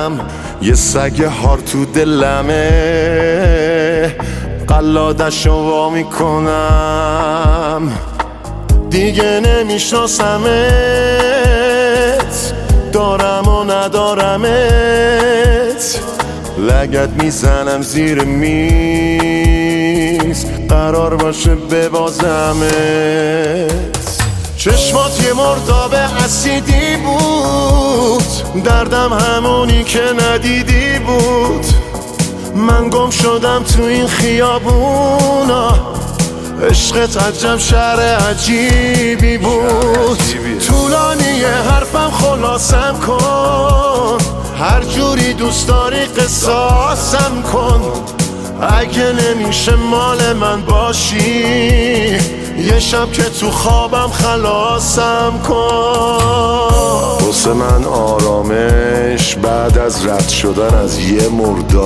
دلم یه سگ هار تو دلمه، قلادش رو وا میکنم دیگه نمیشناسمت، دارم و ندارمت، لگد میزنم زیر میز قرار باشه ببازمت. چشمات یه مرداب اسیدی بود، دردم همونی که ندیدی بود، من گم شدم تو این خیابونا، عشقت عجب شهر عجیبی بود. طولانی حرفم خلاصم کن، هر جوری دوست داری قصاصم کن، اگه نمیشه مال من باشی یه شب که تو خوابم خلاصم کن. واسه من آرامش بعد از رد شدن از یه مردار